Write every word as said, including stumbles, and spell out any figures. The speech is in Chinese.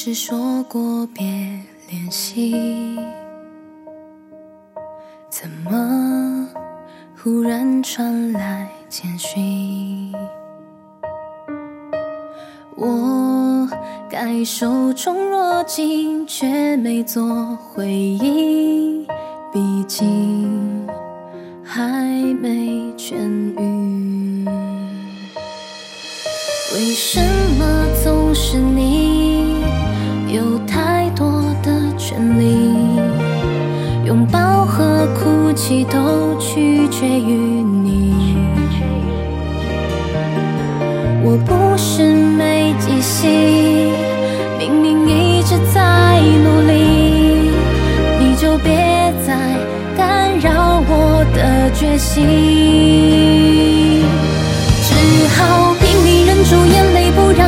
是说过别联系，怎么忽然传来简讯？我该受宠若惊，却没做回应，毕竟还没痊愈。为什么总是你有太多的权利，拥抱和哭泣都取决于你？我不是没记性，明明一直在努力，你就别再干扰我的决心。只好拼命忍住眼泪，不让